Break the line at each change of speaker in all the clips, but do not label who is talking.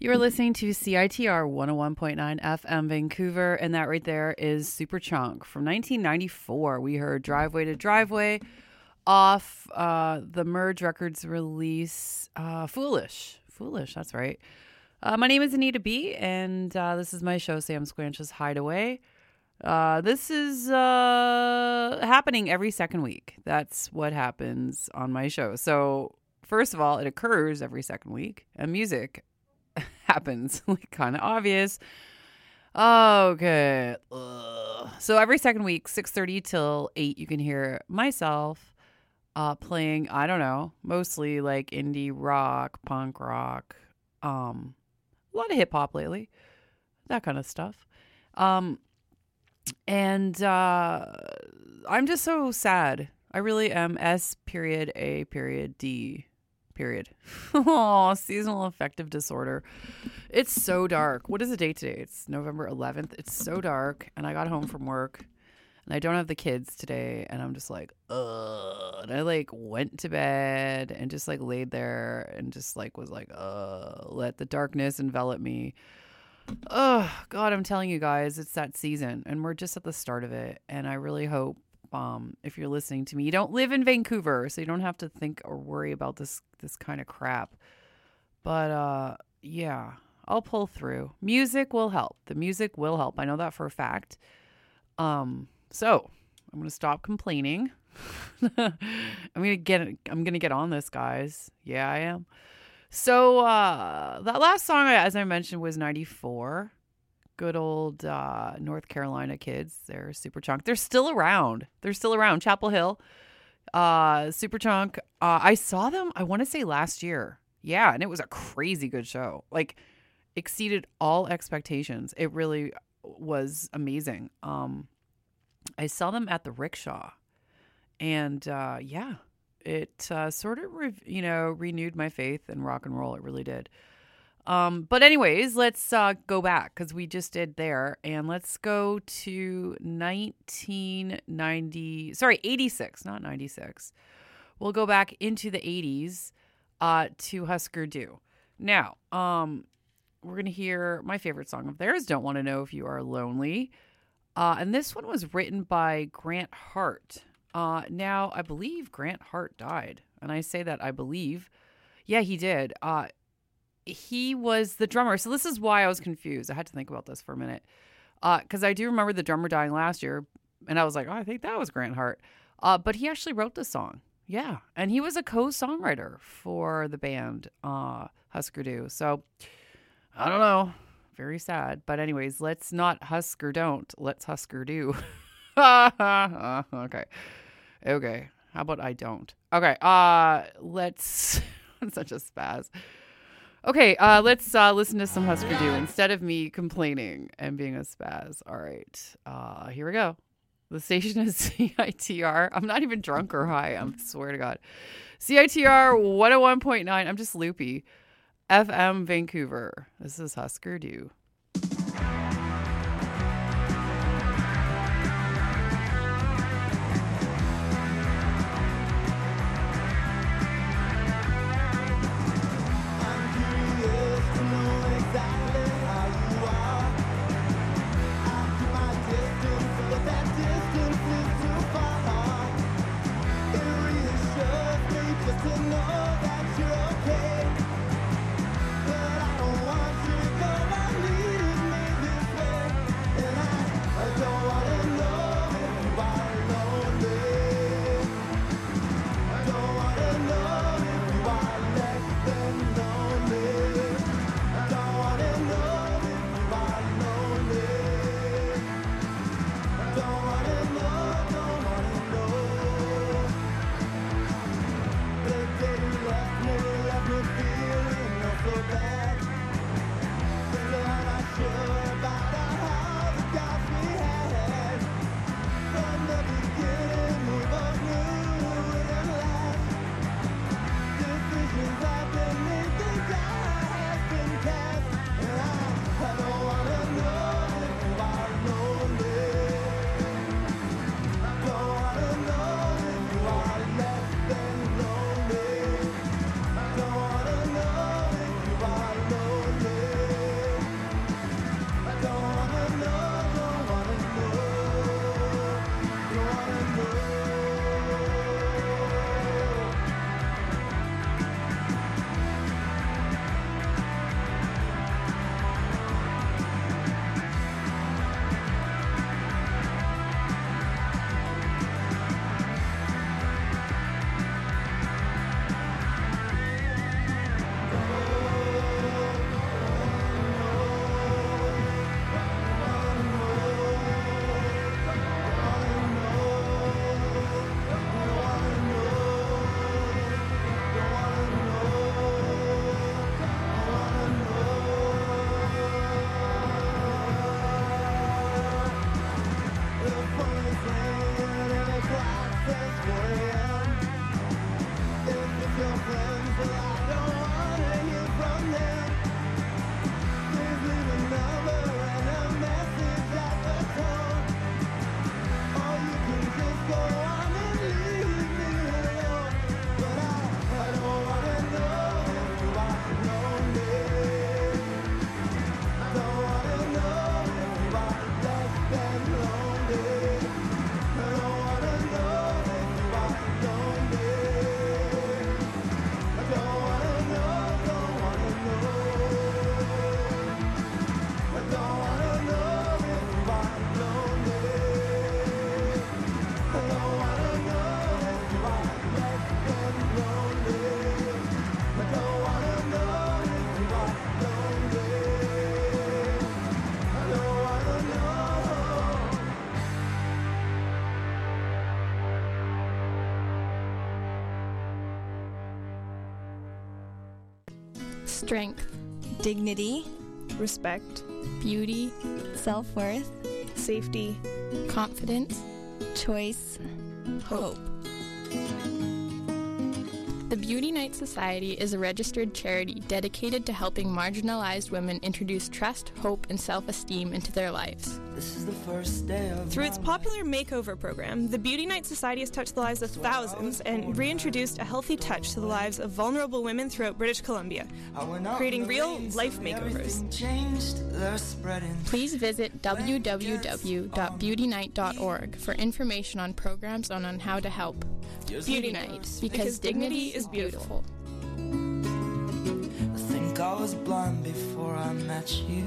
You're listening to CITR 101.9 FM Vancouver, and that right there is Superchunk from 1994. We heard Driveway to Driveway off the Merge Records release, Foolish. Foolish, that's right. My name is Anita B, and this is my show, Sam Squanch's Hideaway. This is happening every second week. That's what happens on my show. So, first of all, it occurs every second week, and music happens, like, kind of obvious. Okay. So every second week, 6:30 till 8, you can hear myself playing, I don't know, mostly like indie rock, punk rock, a lot of hip hop lately, that kind of stuff. And I'm just so sad. I really am. S.A.D. Oh, seasonal affective disorder. It's so dark. What is the date today? It's November 11th. It's so dark, and I got home from work, and I don't have the kids today, and I'm just like, ugh. And I like went to bed and just like laid there and just like was like, let the darkness envelop me. Oh God, I'm telling you guys, it's that season, and we're just at the start of it, and I really hope, if you're listening to me, you don't live in Vancouver, so you don't have to think or worry about this kind of crap. But yeah, I'll pull through. Music will help. The music will help. I know that for a fact. So I'm gonna stop complaining. I'm gonna get on this, guys. Yeah, I am. So that last song, as I mentioned, was 94. Good old North Carolina kids. They're Superchunk. They're still around. Chapel Hill. Superchunk. I saw them, I want to say last year. Yeah, and it was a crazy good show. Like, exceeded all expectations. It really was amazing. I saw them at the Rickshaw. And yeah, it sort of, renewed my faith in rock and roll. It really did. But anyways, let's go back because we just did there, and let's go to 86, not 96. We'll go back into the 80s to Husker Du. Now, we're going to hear my favorite song of theirs, Don't Want to Know If You Are Lonely. And this one was written by Grant Hart. Now, I believe Grant Hart died, and I say that I believe. Yeah, he did. He was the drummer. So this is why I was confused. I had to think about this for a minute. Because I do remember the drummer dying last year. And I was like, oh, I think that was Grant Hart. But he actually wrote the song. Yeah. And he was a co-songwriter for the band Husker Du. So I don't know. Very sad. But anyways, let's not Husker don't. Let's Husker Du. Okay. How about I don't? Okay. Let's... I'm such a spaz. Okay, let's listen to some Husker Du instead of me complaining and being a spaz. All right, here we go. The station is CITR. I'm not even drunk or high. I swear to God. CITR 101.9. I'm just loopy. FM Vancouver. This is Husker Du.
Know that you're okay, but I don't want you to go on me. strength,
dignity,
respect,
beauty,
self-worth,
safety,
confidence,
choice, hope.
The Beauty Night Society is a registered charity dedicated to helping marginalized women introduce trust, hope, and self-esteem into their lives.
This is the first day of
Through its popular makeover program, the Beauty Night Society has touched the lives of thousands and reintroduced a healthy touch to the lives of vulnerable women throughout British Columbia, creating real life makeovers.
Please visit www.beautynight.org for information on programs and on how to help. Beauty Night, because dignity is beautiful.
I think I was blind before I met you.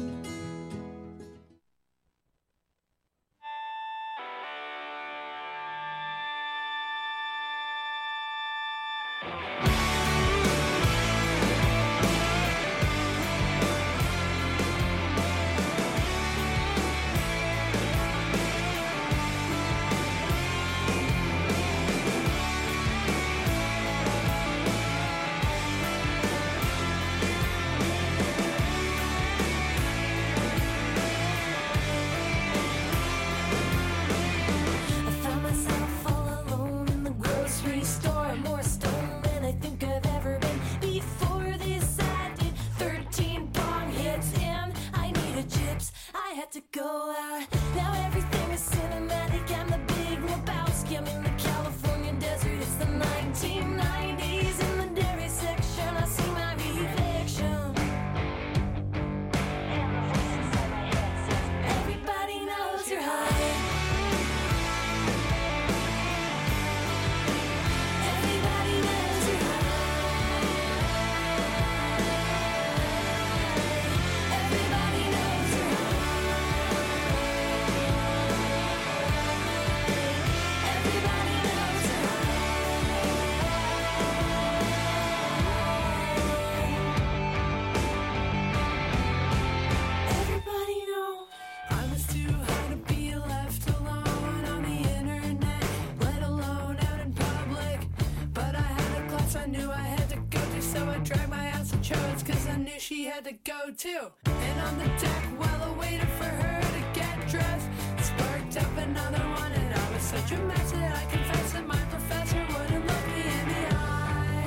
Too. And on the deck while I waited for her to get dressed, sparked up another one, and I was such a mess that I confessed that my professor wouldn't look me in the eye.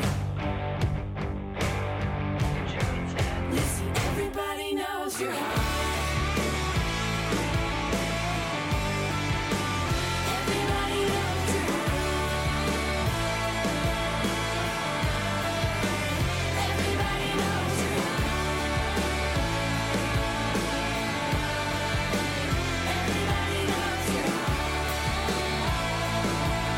Listen, everybody knows you're high. Everybody knows you're high. Everybody knows you're high. Everybody knows you're high.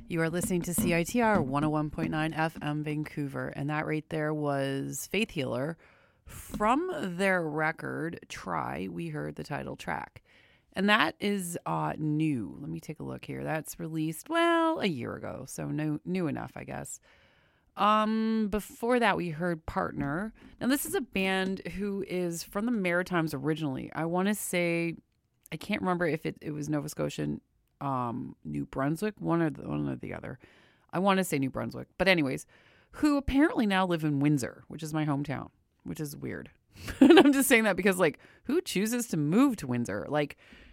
You are listening to CITR 101.9 FM Vancouver, and that right there was Faith Healer. From their record, Try, we heard the title track. And that is new. Let me take a look here. That's released, well, a year ago, so new enough, I guess. Before that, we heard Partner. Now, this is a band who is from the Maritimes originally. I want to say, I can't remember if it was Nova Scotian, New Brunswick, one or the other. I want to say New Brunswick, but anyways, who apparently now live in Windsor, which is my hometown, which is weird. And I'm just saying that because, like, who chooses to move to Windsor? Like,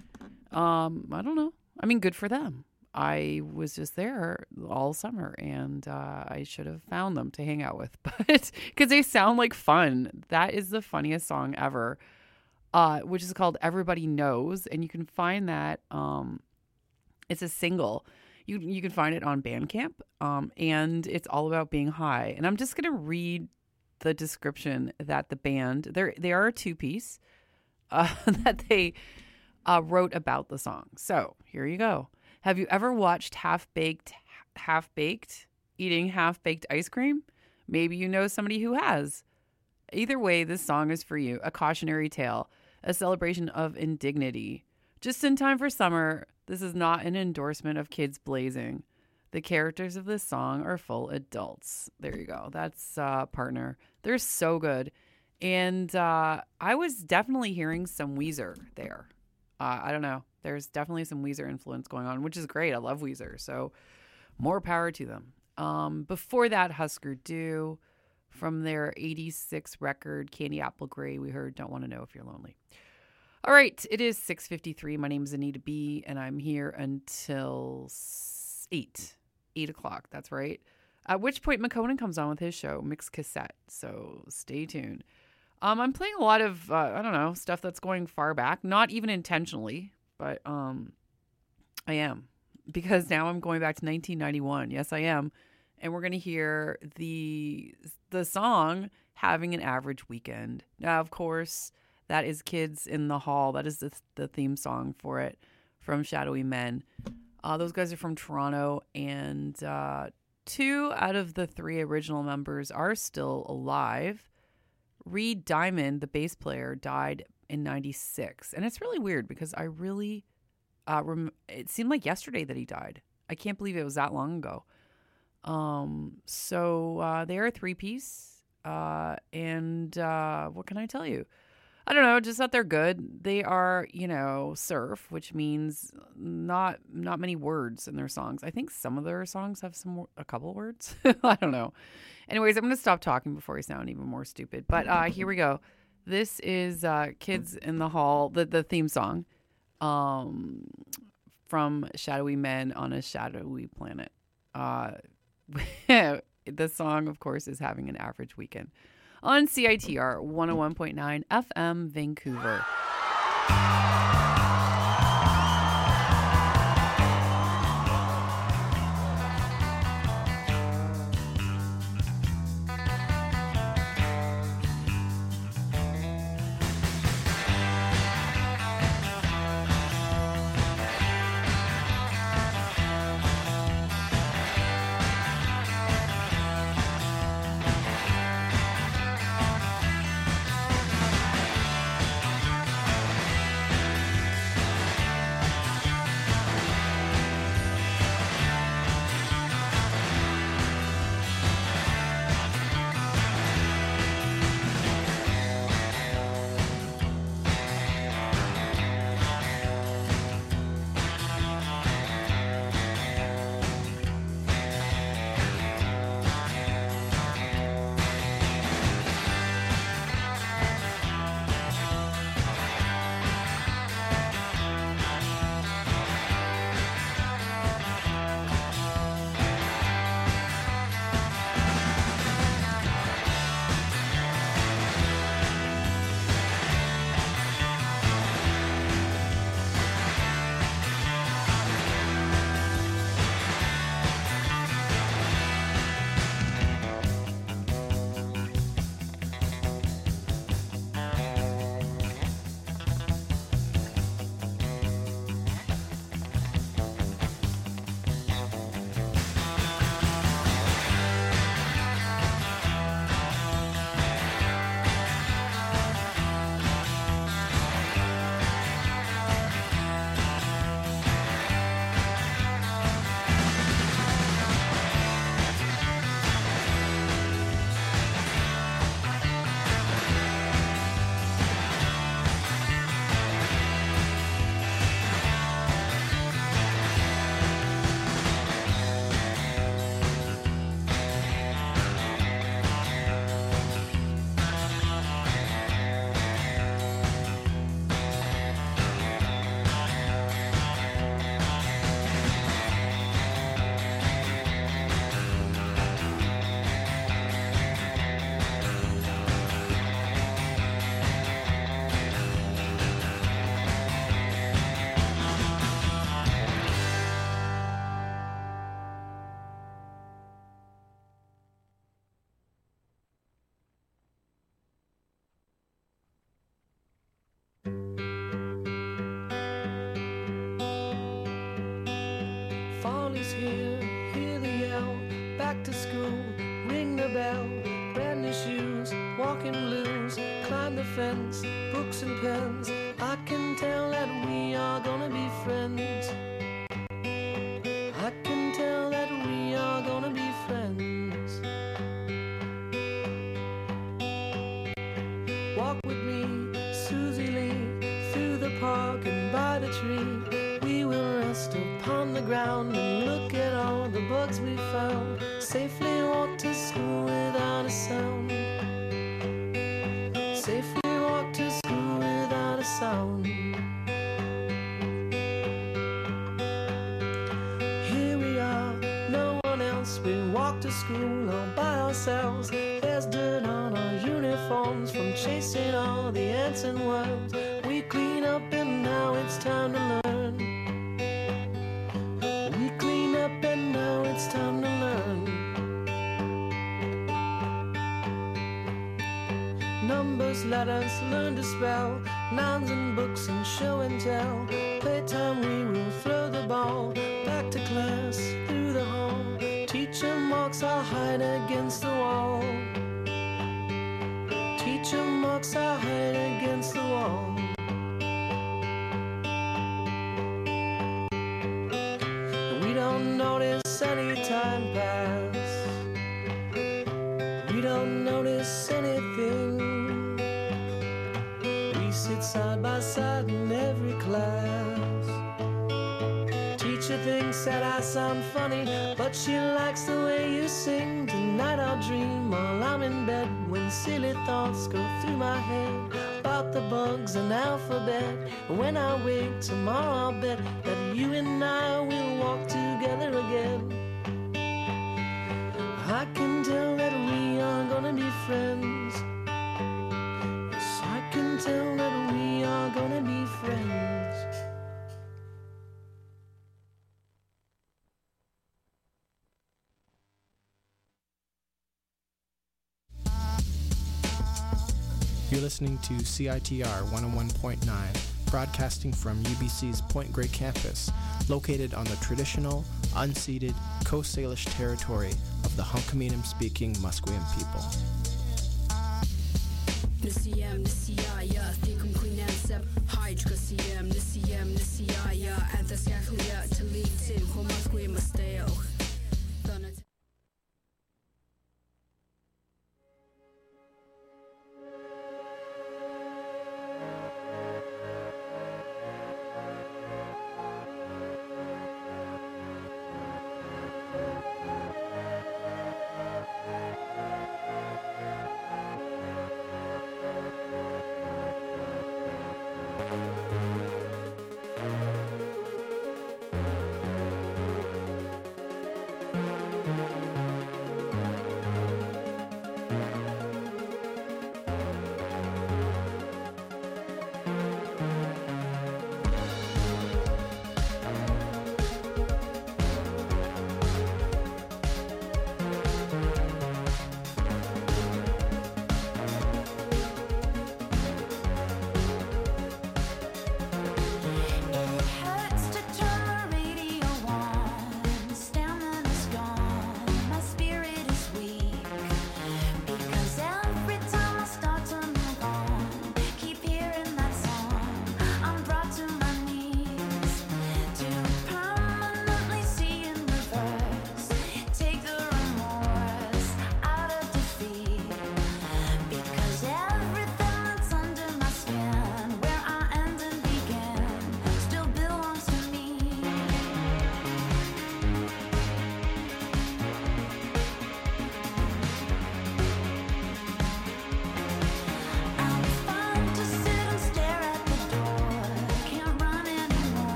I don't know. I mean, good for them. I was just there all summer, and I should have found them to hang out with, but because they sound like fun. That is the funniest song ever, which is called Everybody Knows, and you can find that. It's a single. You can find it on Bandcamp, and it's all about being high. And I'm just going to read the description that the band, they are a two-piece, that they wrote about the song. So here you go. Have you ever watched Half-Baked eating half-baked ice cream? Maybe you know somebody who has. Either way, this song is for you. A cautionary tale, a celebration of indignity. Just in time for summer, this is not an endorsement of kids blazing. The characters of this song are full adults. There you go. That's Partner. They're so good. And I was definitely hearing some Weezer there. I don't know. There's definitely some Weezer influence going on, which is great. I love Weezer. So more power to them. Before that, Husker Du. From their 86 record, Candy Apple Gray, we heard Don't Want to Know If You're Lonely. All right, it is 6:53. My name is Anita B, and I'm here until 8 o'clock. That's right. At which point McConan comes on with his show, Mixed Cassette. So stay tuned. I'm playing a lot of, I don't know, stuff that's going far back. Not even intentionally, but I am. Because now I'm going back to 1991. Yes, I am. And we're going to hear the song Having an Average Weekend. Now, of course, that is Kids in the Hall. That is the theme song for it from Shadowy Men. Those guys are from Toronto, and 2 out of the 3 original members are still alive. Reed Diamond, the bass player, died in 96. And it's really weird because I really, it seemed like yesterday that he died. I can't believe it was that long ago. So they're a 3-piece. And what can I tell you? I don't know, just that they're good. They are, surf, which means not many words in their songs. I think some of their songs have a couple words. I don't know. Anyways, I'm going to stop talking before I sound even more stupid. But here we go. This is Kids in the Hall, the theme song from Shadowy Men on a Shadowy Planet. The song, of course, is Having an Average Weekend on CITR 101.9 FM Vancouver.
Fall is here, hear the yell, back to school, ring the bell, brand new shoes, walking blues, climb the fence, books and pens, I can tell that we are gonna be friends. I can tell that we are gonna be friends. Walk with me, Susie Lee, through the park and by the tree. We will rest upon the ground and look at all the bugs we found. Safely walk to school without a sound. Safely walk to school without a sound. Here we are, no one else. We walk to school all by ourselves. There's dirt on our uniforms from chasing all the ants and worms. We clean up and now it's time to learn. We clean up and now it's time to learn. Numbers, letters, learn to spell, nouns and books and show and tell. Playtime we will throw the ball, back to class, through the hall. Teacher marks our hide against the wall. Teacher marks our hide against the wall. We don't notice any time pass. We don't notice anything. We sit side by side in every class. Teacher thinks that I sound funny, but she likes the way you sing. Tonight I'll dream while I'm in bed, when silly thoughts go through my head about the bugs and alphabet. When I wake tomorrow I'll bet that you and I will walk together again. I can tell that we are gonna be friends. Yes, I can tell that we are gonna be friends.
You're listening to CITR 101.9, broadcasting from UBC's Point Grey campus, located on the traditional, unceded Coast Salish territory of the Hunkaminam-speaking Musqueam people.
Nisiyam, Nisiyaya, Thikum Queenam Seb, Hydra Siyam, Nisiyam, Nisiyaya, Anthasyakuya, Talitin, Homasqueam Masteo.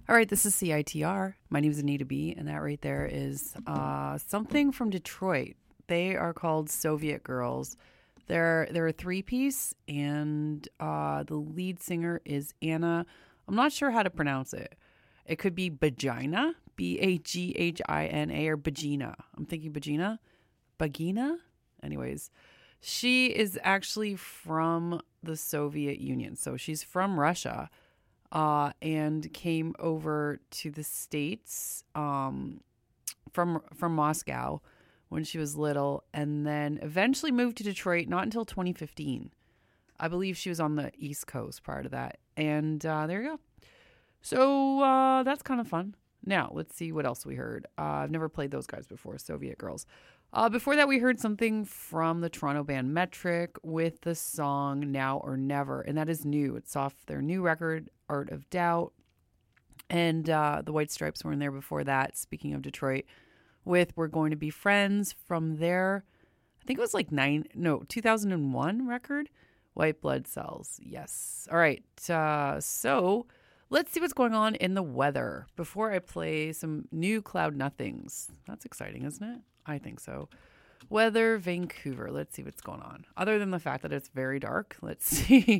All right, this is CITR. My name is Anita B, and that right there is something from Detroit. They are called Soviet Girls. They're a three-piece, and the lead singer is Anna. I'm not sure how to pronounce it. It could be Bagina, Baghina, or Bagina. I'm thinking Bagina. Bagina? Anyways, she is actually from the Soviet Union. So she's from Russia and came over to the States from Moscow when she was little, and then eventually moved to Detroit, not until 2015. I believe she was on the East Coast prior to that. And there you go. So that's kind of fun. Now, let's see what else we heard. I've never played those guys before, Soviet Girls. Before that, we heard something from the Toronto band Metric with the song Now or Never, and that is new. It's off their new record, Art of Doubt. And the White Stripes were in there before that, speaking of Detroit, with We're Going to Be Friends from their, I think it was like 2001 record, White Blood Cells. Yes. All right. So let's see what's going on in the weather before I play some new Cloud Nothings. That's exciting, isn't it? I think so. Weather, Vancouver. Let's see what's going on. Other than the fact that it's very dark, let's see.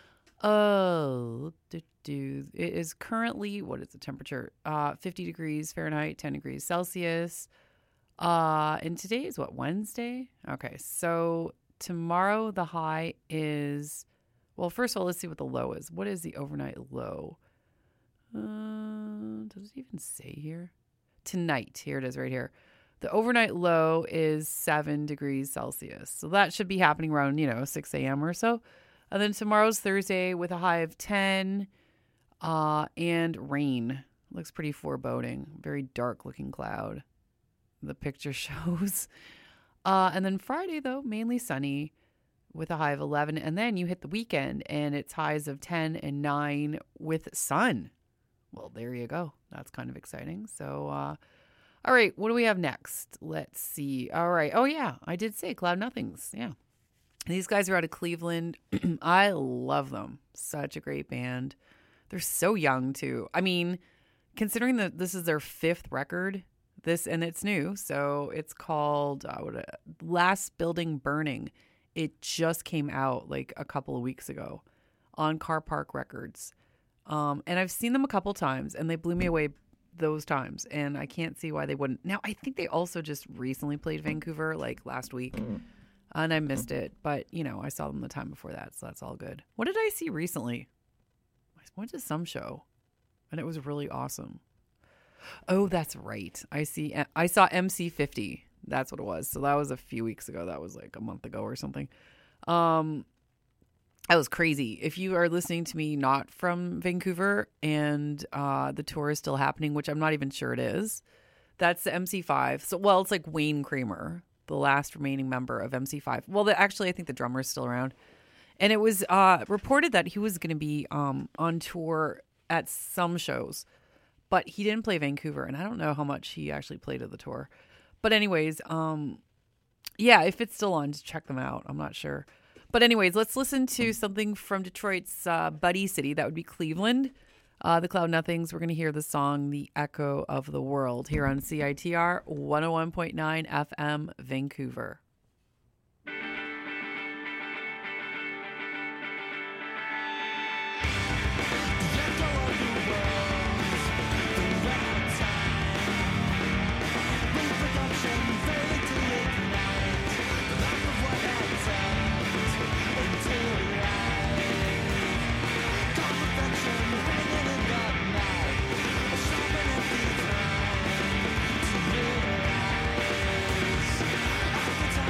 It is currently, what is the temperature? 50 degrees Fahrenheit, 10 degrees Celsius. And today is what, Wednesday? Okay, so tomorrow the high is, well, first of all, let's see what the low is. What is the overnight low? Does it even say here? Tonight, here it is right here. The overnight low is 7 degrees Celsius. So that should be happening around, 6 a.m. or so. And then tomorrow's Thursday with a high of 10 and rain. Looks pretty foreboding. Very dark looking cloud, the picture shows. And then Friday, though, mainly sunny with a high of 11. And then you hit the weekend and it's highs of 10 and 9 with sun. Well, there you go. That's kind of exciting. So, all right, what do we have next? Let's see. All right. Oh, yeah, I did say Cloud Nothings. Yeah. These guys are out of Cleveland. I love them. Such a great band. They're so young, too. I mean, considering that this is their 5th record, and it's new. So it's called Last Building Burning. It just came out like a couple of weeks ago on Car Park Records. And I've seen them a couple times, and they blew me away those times, and I can't see why they wouldn't. Now, I think they also just recently played Vancouver like last week, and I missed it, but I saw them the time before that, so that's all good. What did I see recently? I went to some show, and it was really awesome. Oh, that's right. I saw MC50. That's what it was. So that was a few weeks ago. That was like a month ago or something. That was crazy. If you are listening to me not from Vancouver and the tour is still happening, which I'm not even sure it is, that's the MC5. So, well, it's like Wayne Kramer, the last remaining member of MC5. Well, actually, I think the drummer is still around. And it was reported that he was going to be on tour at some shows, but he didn't play Vancouver. And I don't know how much he actually played at the tour. But anyways, yeah, if it's still on, just check them out. I'm not sure. But anyways, let's listen to something from Detroit's buddy city. That would be Cleveland. The Cloud Nothings. We're going to hear the song The Echo of the World here on CITR 101.9 FM Vancouver.
Every time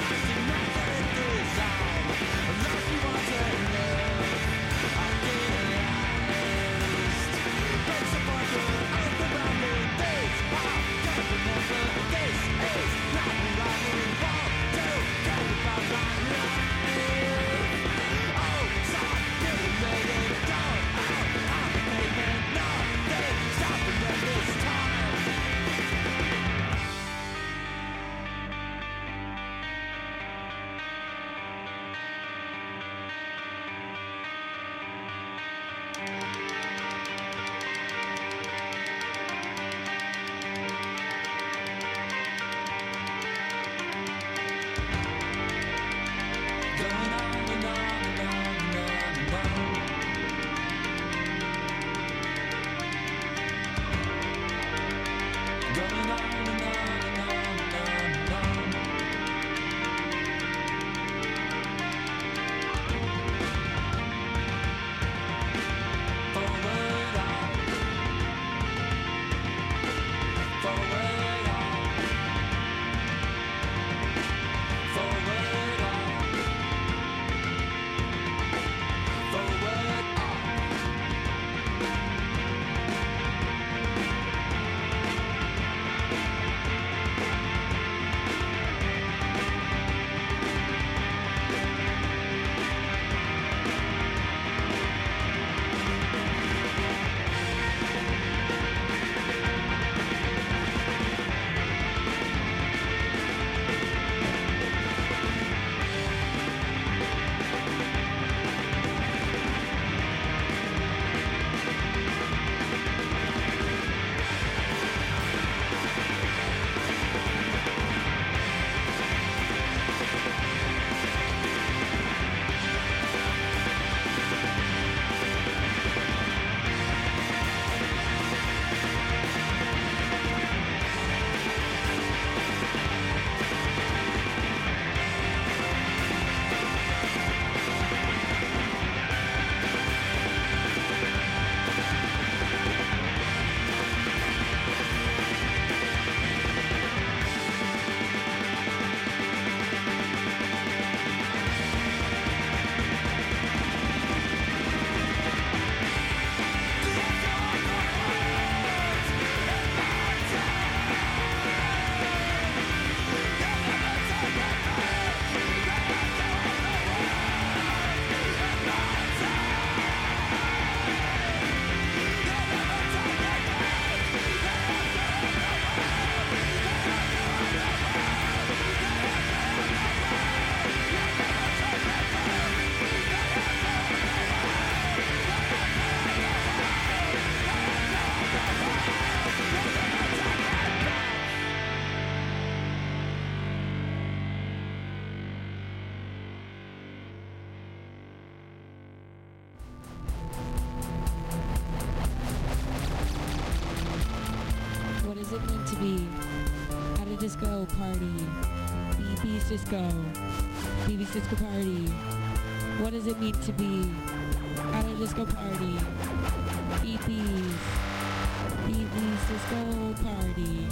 does it mean to be at a disco party? BB's disco. BB's disco party. What does it mean to be at a disco party? BB's. BB's disco party.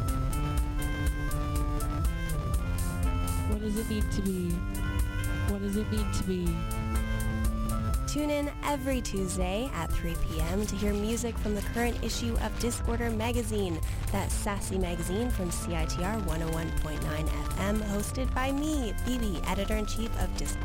What does it mean to be? What does it mean to be?
Tune in every Tuesday at 3 p.m. to hear music from the current issue of Disorder magazine, that sassy magazine from CITR 101.9 FM, hosted by me, BB, editor-in-chief of Disorder.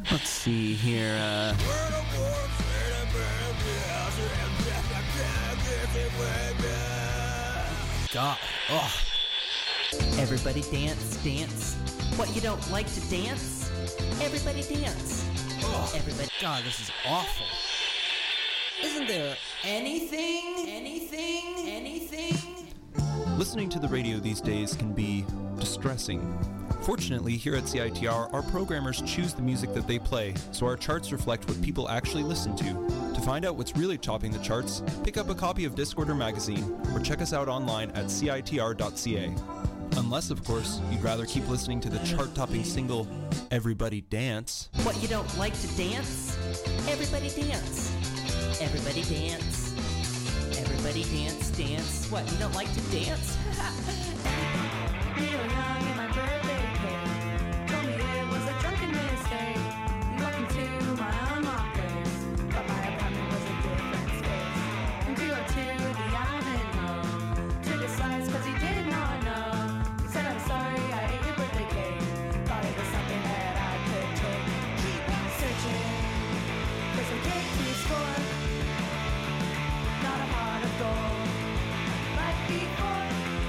Let's see here. God. Oh. Everybody dance, dance. What, you don't like to dance? Everybody dance. Oh. Everybody. God, this is awful. Isn't there anything?
Listening to the radio these days can be distressing. Fortunately, here at CITR, our programmers choose the music that they play, so our charts reflect what people actually listen to. To find out what's really topping the charts, pick up a copy of Discorder magazine, or check us out online at citr.ca. Unless, of course, you'd rather keep listening to the chart-topping single, Everybody Dance.
What, you don't like to dance? Everybody dance. Everybody dance. Everybody dance, dance. What, you don't like to dance?
Neil Young and my birthday cake told me it was a drunken mistake. He walked into my unlocked place, but my apartment was a different space. And we went to the Ivanhoe, took a slice cause he did not know. He said, I'm sorry, I ate your birthday cake. Thought it was something that I could take. Keep on searching for some cake to score. Not a heart of gold like before.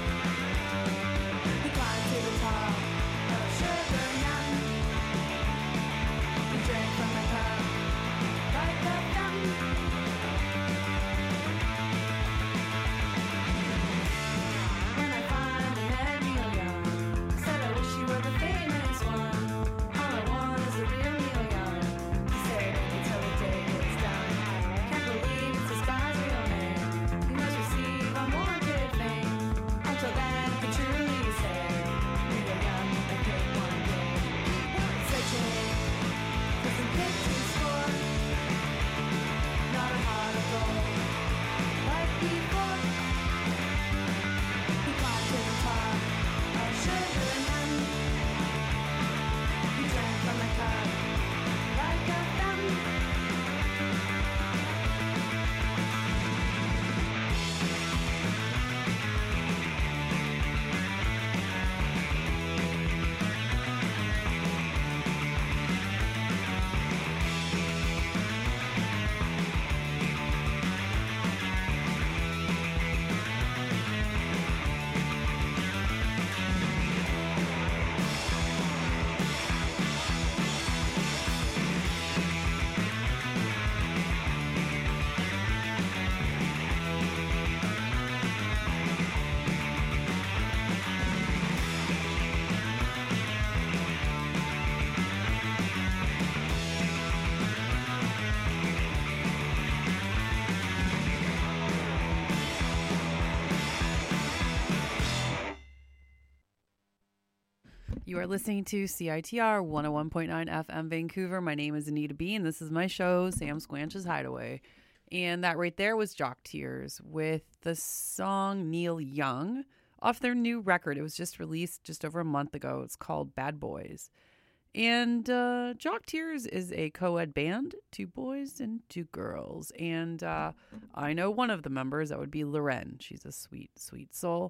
We climbed to the top of Sugar Mountain. We drank from my cup like a fountain. When I finally met Neil Young, I said I wish you were the famous one. All I want is the real Neil Young. He said until the day is done. Can't believe it's this guy's real name. He must receive unwarranted fame. Until then, I can truly say Neil Young will make it one day. Searching for some cake to score. Not a heart of gold like before. We climbed to the top of Sugar Mountain. We drank from the cup like a fountain.
You are listening to CITR 101.9 FM Vancouver. My name is Anita B, and this is my show, Sam Squanch's Hideaway. And that right there was Jock Tears with the song Neil Young off their new record. It was just released just over a month ago. It's called Bad Boys. And Jock Tears is a co-ed band, 2 boys and 2 girls. And I know one of the members, that would be Loren. She's a sweet, sweet soul.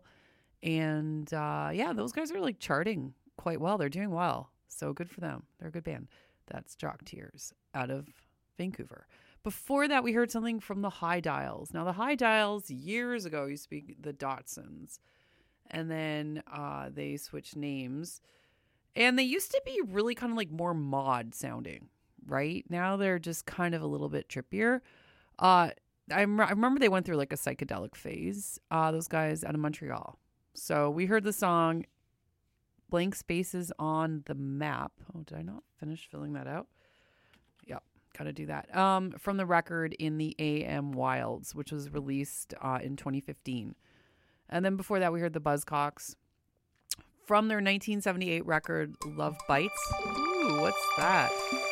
And yeah, those guys are like charting quite well. They're doing well. So good for them. They're a good band. That's Jock Tears out of Vancouver. Before that, we heard something from the High Dials. Now, the High Dials years ago used to be the Dotsons. And then they switched names. And they used to be really kind of like more mod sounding, right? Now they're just kind of a little bit trippier. I remember they went through like a psychedelic phase, those guys out of Montreal. So we heard the song Blank Spaces on the Map. Oh, did I not finish filling that out? Yep, got to do that. From the record In the AM Wilds, which was released in 2015. And then before that, we heard the Buzzcocks from their 1978 record, Love Bites. Ooh, what's that?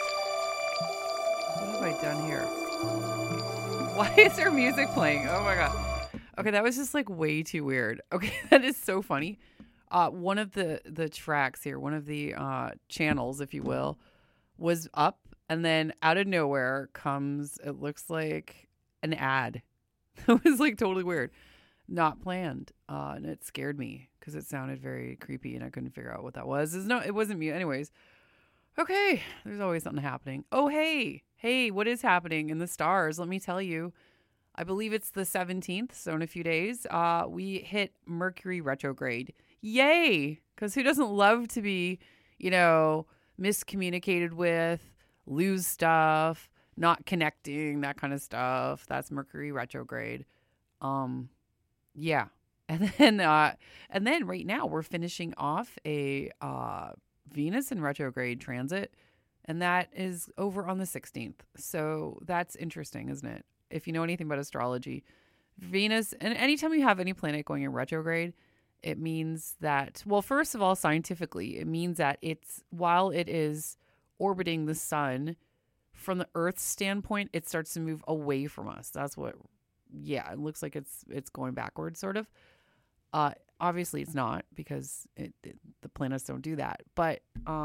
What have I done here? Why is there music playing? Oh my God. Okay, that was just like way too weird. Okay, that is so funny. One of the tracks here, one of the channels, if you will, was up, and then out of nowhere comes, it looks like an ad. It was like totally weird. Not planned. And it scared me because it sounded very creepy and I couldn't figure out what that was. It wasn't mute. Anyways, Okay, there's always something happening. Oh, hey, what is happening in the stars? Let me tell you. I believe it's the 17th, so in a few days, we hit Mercury retrograde. Yay! Because who doesn't love to be, miscommunicated with, lose stuff, not connecting, that kind of stuff. That's Mercury retrograde. Yeah. And then right now we're finishing off a Venus in retrograde transit, and that is over on the 16th. So that's interesting, isn't it? If you know anything about astrology, Venus, and anytime you have any planet going in retrograde, it means that, well, first of all, scientifically, it means that while it is orbiting the sun, from the Earth's standpoint, it starts to move away from us. That's what, it looks like it's going backwards, sort of. Obviously, it's not, because the planets don't do that. But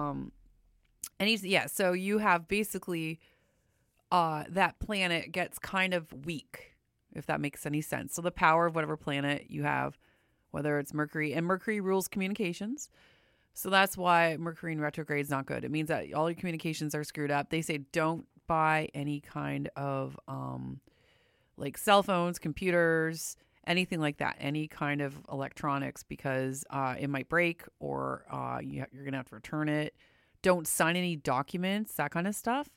so you have basically that planet gets kind of weak, if that makes any sense. So the power of whatever planet you have, whether it's Mercury, and Mercury rules communications. So that's why Mercury in retrograde is not good. It means that all your communications are screwed up. They say don't buy any kind of like cell phones, computers, anything like that, any kind of electronics, because it might break, or you're going to have to return it. Don't sign any documents, that kind of stuff.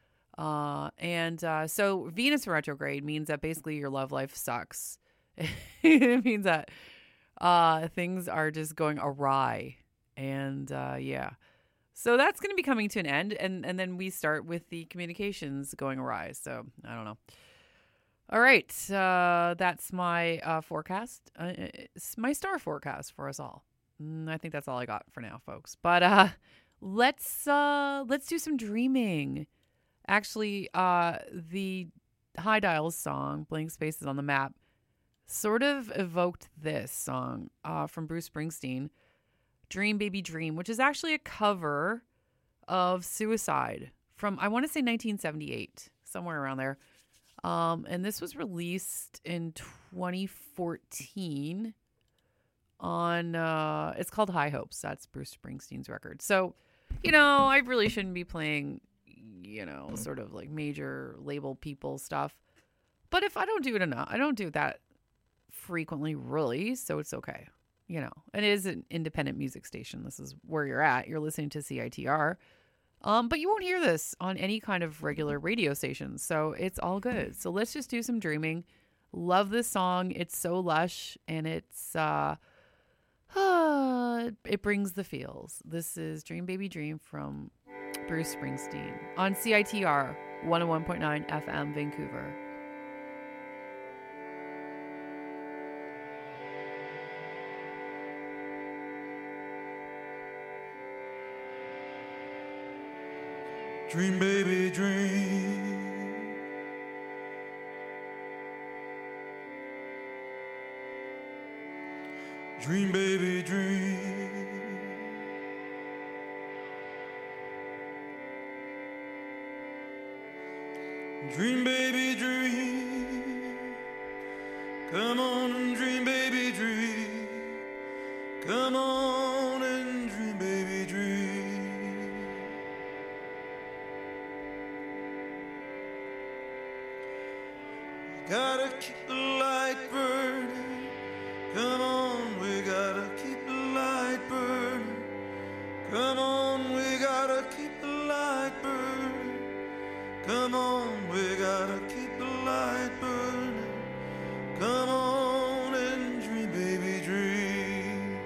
So Venus retrograde means that basically your love life sucks. It means that things are just going awry. And so that's going to be coming to an end. And then we start with the communications going awry. So I don't know. All right. That's my forecast. It's my star forecast for us all. I think that's all I got for now, folks. But let's do some dreaming. Actually, the High Dials song, Blank Spaces on the Map, sort of evoked this song from Bruce Springsteen, Dream Baby Dream, which is actually a cover of Suicide from, I want to say 1978, somewhere around there. And this was released in 2014 on, it's called High Hopes. That's Bruce Springsteen's record. So, I really shouldn't be playing, sort of like major label people stuff. But if I don't do it enough, I don't do that frequently, really. So it's okay. It is an independent music station. This is where you're at. You're listening to CITR. But you won't hear this on any kind of regular radio station. So it's all good. So let's just do some dreaming. Love this song. It's so lush, and it's it brings the feels. This is Dream Baby Dream from Bruce Springsteen on CITR 101.9 FM Vancouver.
Dream, baby, dream. Dream, baby, dream. Dream, baby, dream. Come on and dream, baby, dream. Come on and dream, baby, dream. Gotta keep the light burning. Come on, we gotta keep the light burning. Come on, we gotta keep the light burning. Come on, we gotta keep the light burning. Come on and dream, baby, dream.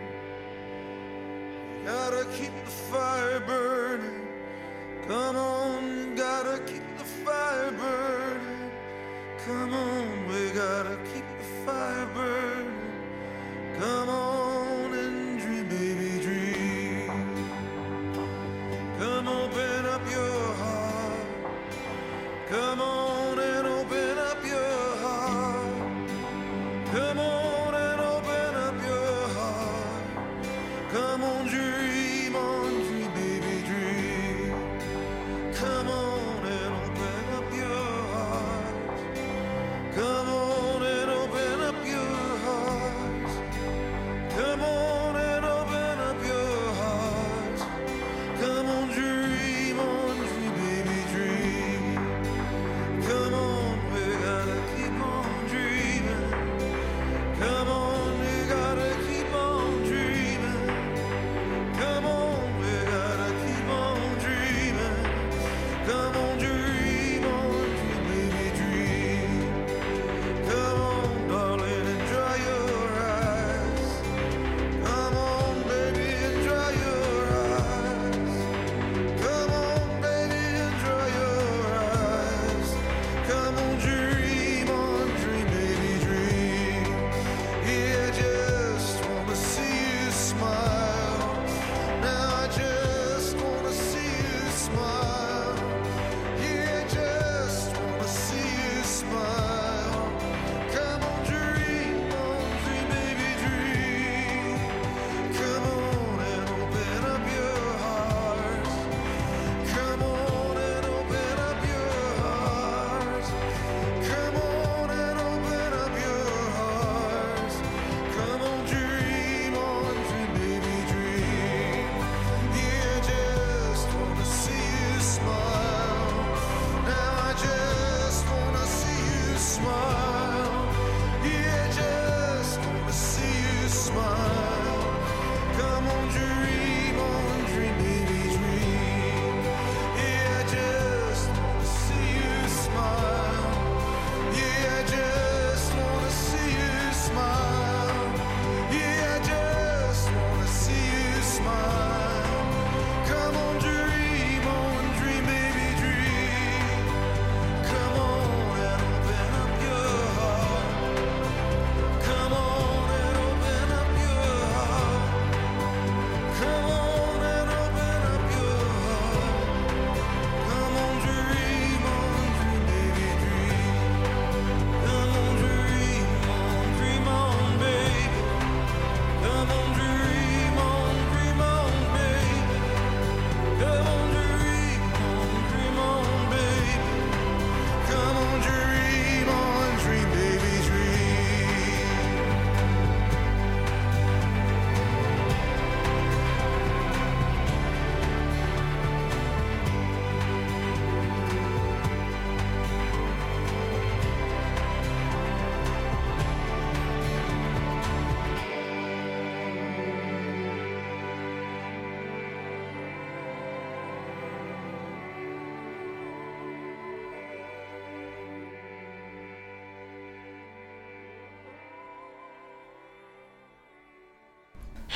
Gotta keep the fire burning. Come on, gotta keep the fire burning. Come on, we gotta keep the fire burning. Come on and dream, baby, dream. Come open up your heart. Come on and open up your heart. Come on and open up your heart. Come on, dream, baby, dream. Come on and open up your heart. Come on and open up your heart.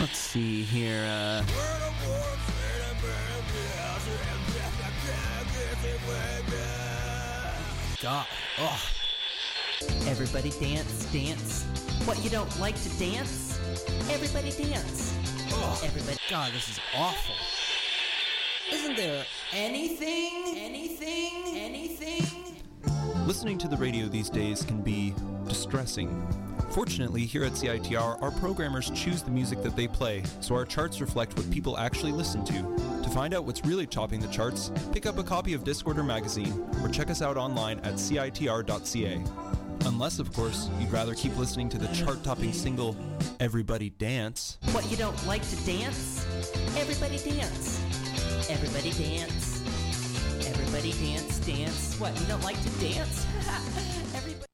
Let's see here. God. Oh. Everybody dance, dance. What, you don't like to dance? Everybody dance. Oh. Everybody. God, this is awful. Isn't there anything?
Listening to the radio these days can be distressing. Fortunately, here at CITR, our programmers choose the music that they play, so our charts reflect what people actually listen to. To find out what's really topping the charts, pick up a copy of Discorder magazine, or check us out online at citr.ca. Unless, of course, you'd rather keep listening to the chart-topping single, Everybody Dance.
What, you don't like to dance? Everybody dance. Everybody dance. Everybody dance, dance. What, you don't like to dance? Everybody.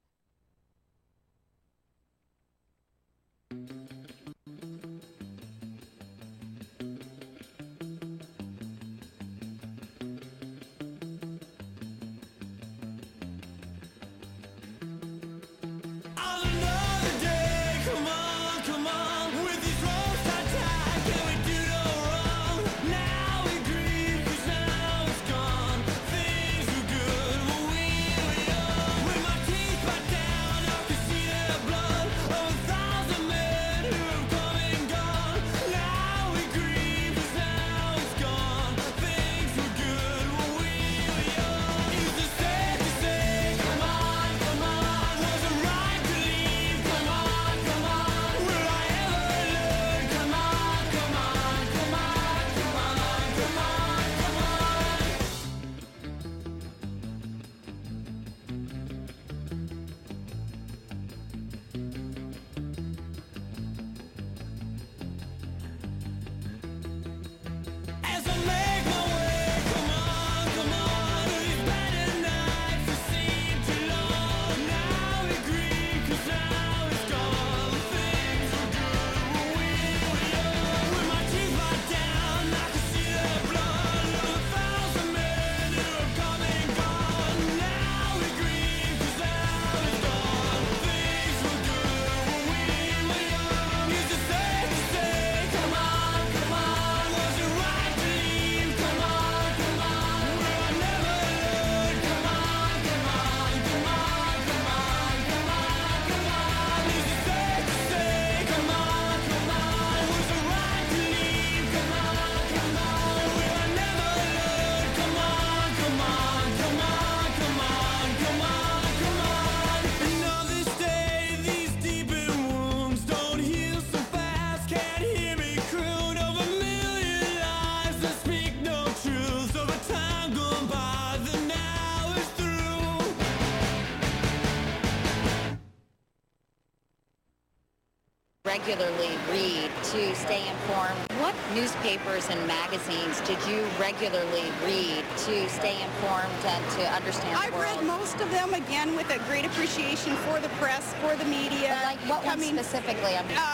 Regularly read to stay informed? What newspapers and magazines did you regularly read to stay informed and to understand
I've
the world?
read most of them, again, with a great appreciation for the press, for the media.
But like what ones specifically?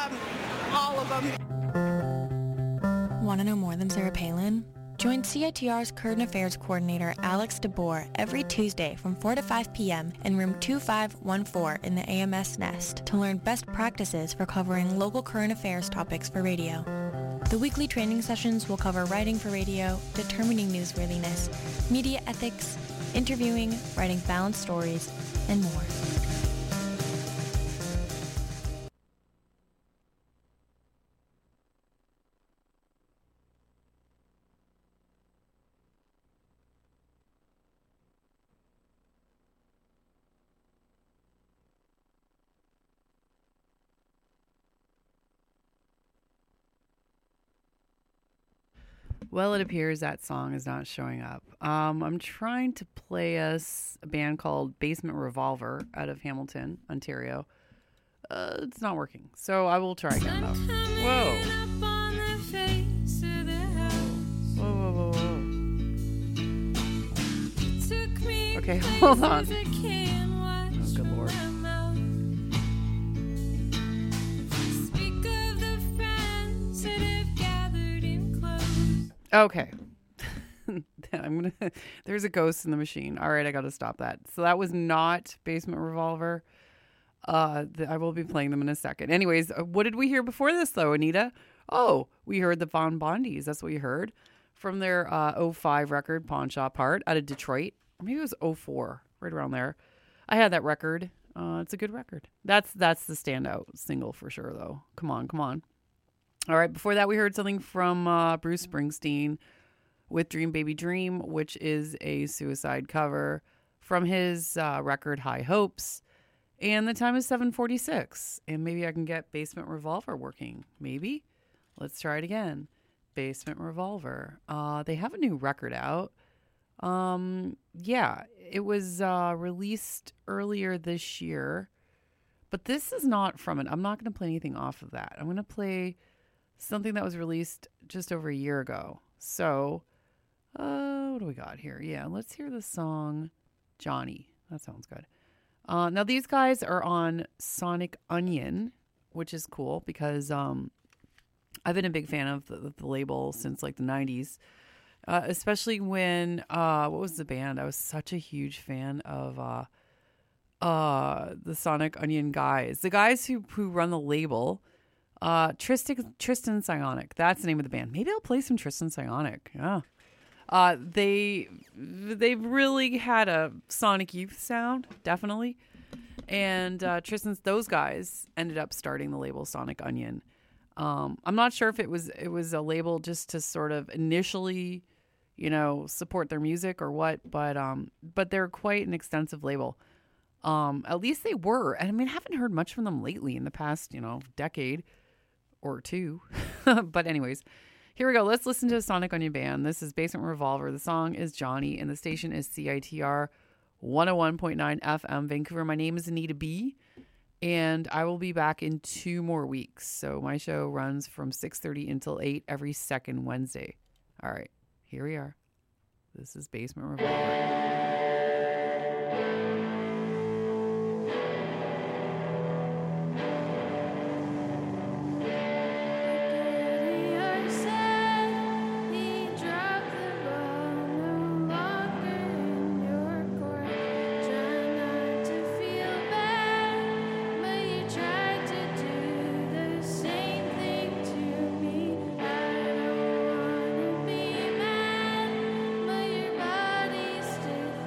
All of them.
Want to know more than Sarah Palin? Join CITR's Current Affairs Coordinator Alex DeBoer every Tuesday from 4 to 5 p.m. in room 2514 in the AMS Nest to learn best practices for covering local current affairs topics for radio. The weekly training sessions will cover writing for radio, determining newsworthiness, media ethics, interviewing, writing balanced stories, and more.
Well, it appears that song is not showing up. I'm trying to play us a band called Basement Revolver out of Hamilton, Ontario. It's not working, so I will try again, though. Whoa. Whoa, whoa, whoa. Okay, hold on. Oh, good Lord. Okay. There's a ghost in the machine. All right, I got to stop that. So that was not Basement Revolver. I will be playing them in a second. Anyways, what did we hear before this, though, Anita? Oh, we heard the Von Bondies. That's what we heard from their 05 record, Pawn Shop Heart, out of Detroit. Or maybe it was 04, right around there. I had that record. It's a good record. That's the standout single for sure, though. Come on. All right, before that, we heard something from Bruce Springsteen with Dream Baby Dream, which is a Suicide cover from his record High Hopes. And the time is 7:46. And maybe I can get Basement Revolver working. Maybe. Let's try it again. Basement Revolver. They have a new record out. Yeah, it was released earlier this year. But this is not from it. I'm not going to play anything off of that. I'm going to play something that was released just over a year ago. So, what do we got here? Yeah, let's hear the song Johnny. That sounds good. Now, these guys are on Sonic Unyon, which is cool because I've been a big fan of the label since like the 90s, especially when, what was the band? I was such a huge fan of the Sonic Unyon guys. The guys who run the label, Tristan Psionic. That's the name of the band. Maybe I'll play some Tristan Psionic. Yeah. They've really had a Sonic Youth sound, definitely. And those guys ended up starting the label Sonic Unyon. I'm not sure if it was a label just to sort of initially, support their music or what, but they're quite an extensive label. At least they were. And I mean, I haven't heard much from them lately in the past, decade or two. But anyways, here we go. Let's listen to Sonic Unyon Band. This is Basement Revolver. The song is Johnny, and the station is CITR 101.9 FM, Vancouver. My name is Anita B., and I will be back in 2 more weeks. So my show runs from 6:30 until 8 every second Wednesday. All right, here we are. This is Basement Revolver.
Still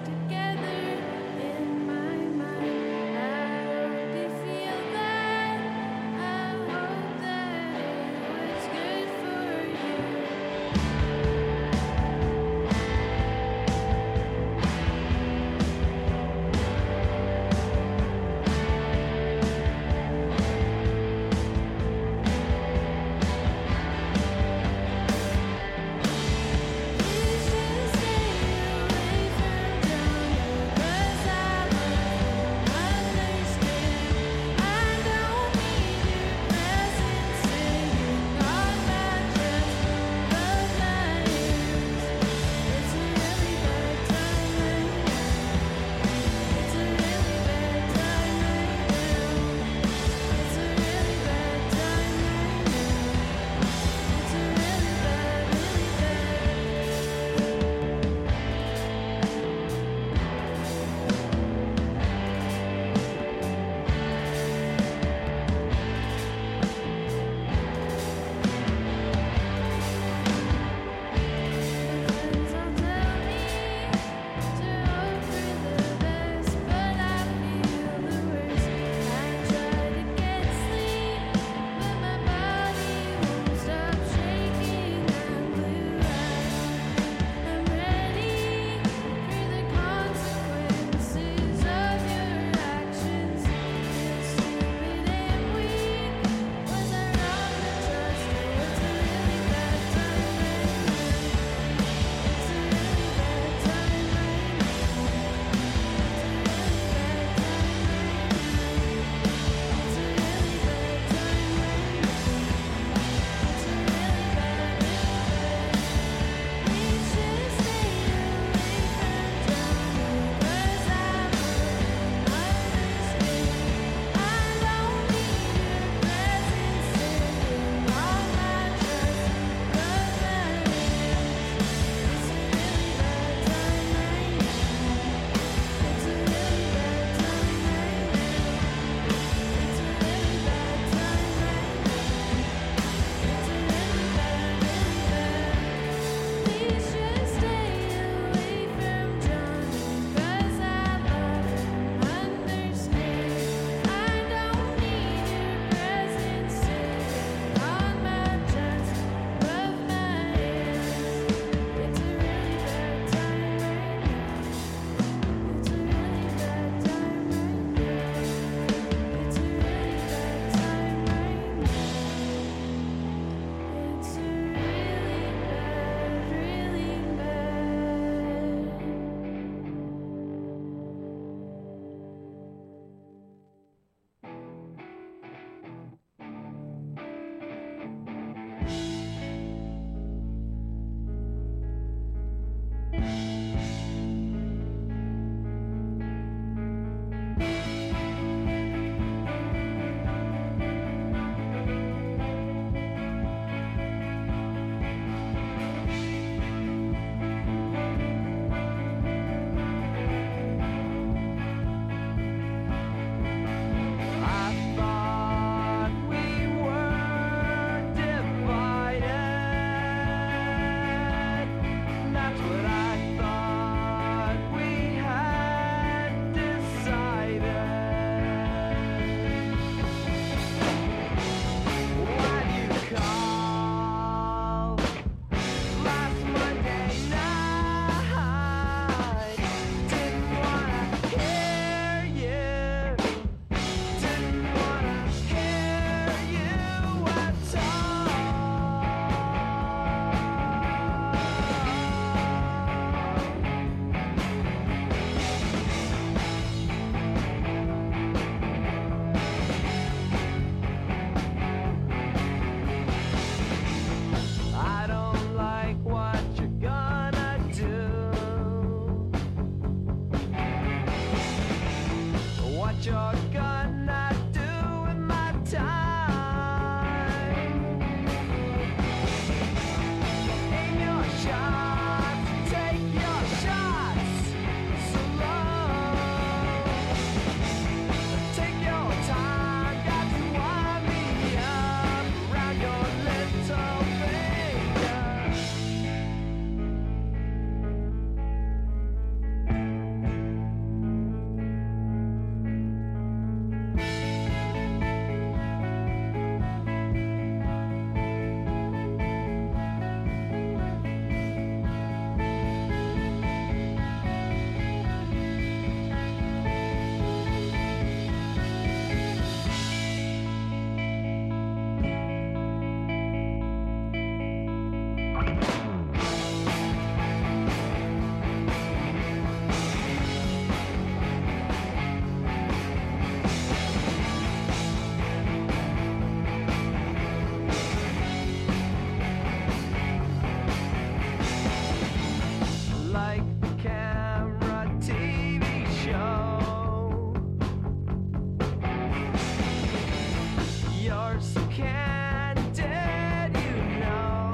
candid, you know.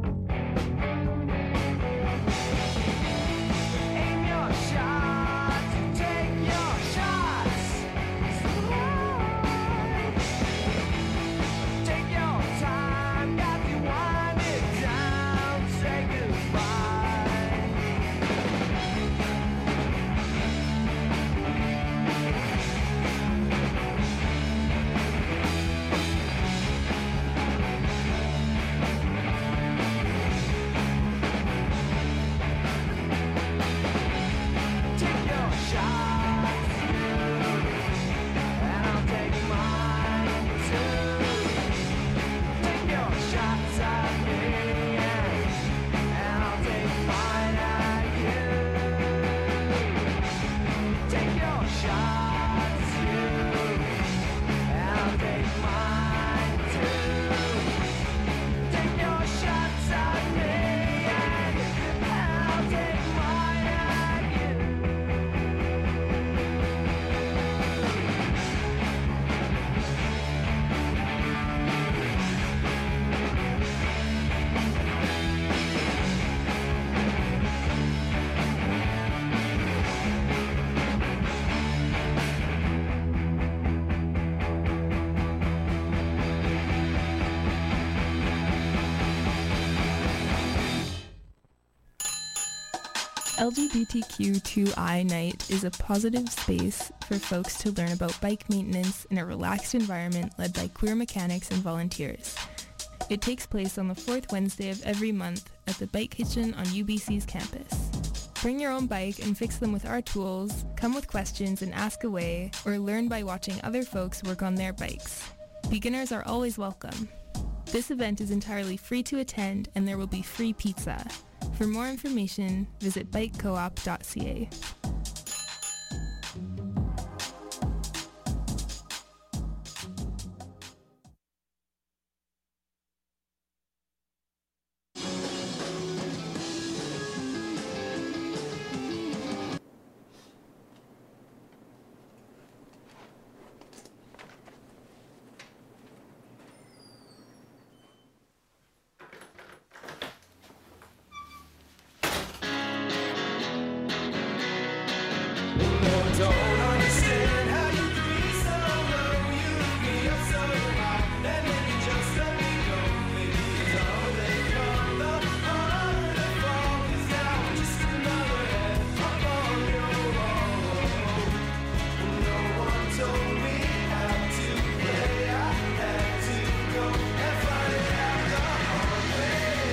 Aim your shots, take your shots. Take your time, got to wind it down, say goodbye. Take your shots, and I'll take mine too. Take your shots at me, and I'll take mine at you. Take your shots, you, and I'll take mine too. Take your shots at me, and I'll take mine at you.
LGBTQ2I Night is a positive space for folks to learn about bike maintenance in a relaxed environment led by queer mechanics and volunteers. It takes place on the fourth Wednesday of every month at the Bike Kitchen on UBC's campus. Bring your own bike and fix them with our tools, come with questions and ask away, or learn by watching other folks work on their bikes. Beginners are always welcome. This event is entirely free to attend and there will be free pizza. For more information, visit bikecoop.ca.
Don't understand how you could be so low. You lift me up so high, and then you just let me go. Maybe it's all they come, the harder they fall. 'Cause now I'm just another head up on your wall. No one told me how to play. I had to go and find it out the hard way.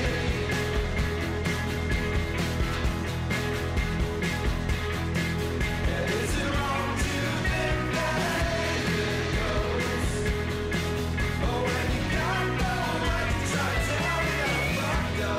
Is it wrong to think that it goes? Oh, when you got no right to try to tell me I'm fucked up.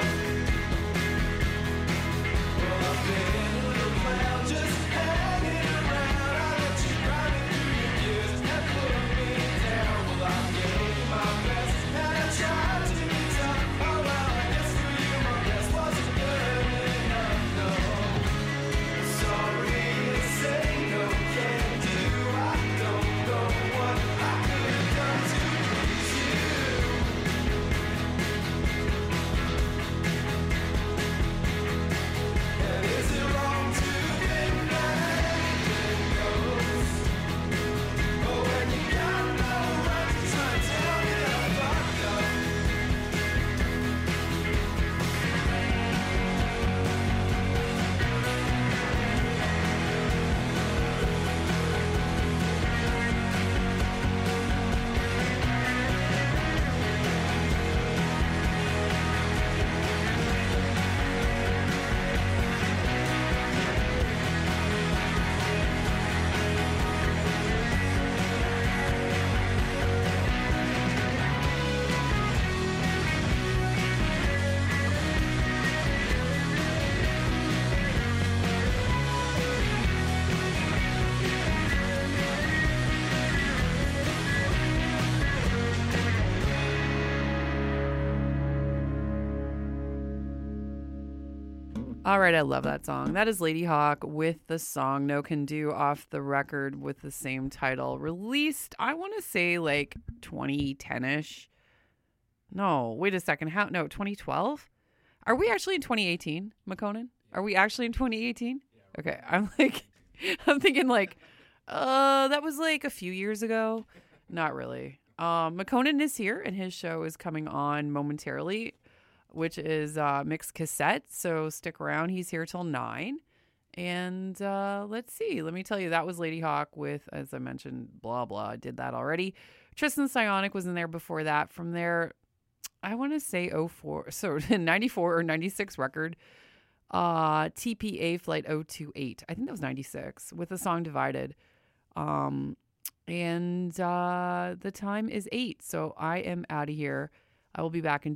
Well, I've been a little clown just hanging around. I let you grind me through your years and put me down. Well, I gave you my best and I tried to be tough. Oh, well, I guess for you my best wasn't good enough, no. Sorry to say no can do. I don't know what I could have done to please you. And is it wrong to think that anything goes? Oh, when you got no right to try and tell me that I'm fucked up.
All right, I love that song. That is Lady Hawk with the song No Can Do off the record with the same title. Released, I want to say like 2010-ish. No, wait a second. How? No, 2012? Are we actually in 2018, McConan? Are we actually in 2018? Okay, I'm thinking that was like a few years ago. Not really. McConan is here, and his show is coming on momentarily, which is Mixed Cassette. So stick around. He's here till 9. And let's see. Let me tell you, that was Lady Hawk with, as I mentioned, blah, blah. I did that already. Tristan Psionic was in there before that. From there, I want to say 04, so 94 or 96 record. TPA Flight 028. I think that was 96 with the song Divided. And the time is 8. So I am out of here. I will be back in